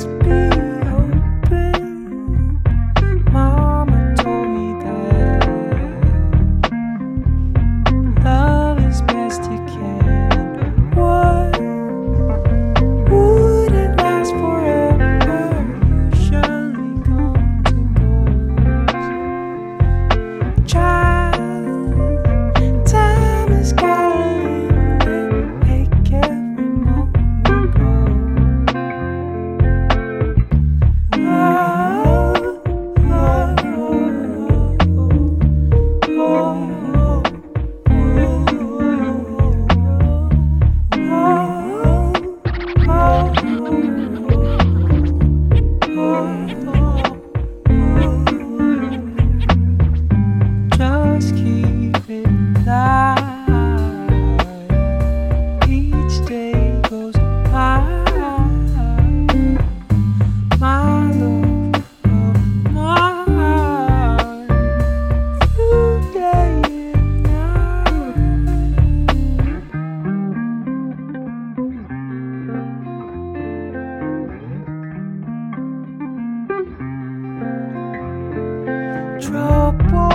Just be open. Mama told me that love is best you can. What wouldn't last forever usually comes and goes. Child, time is calling and make every moment go. Just keep it light. Each day goes by. My love of mine, through day and night. Trouble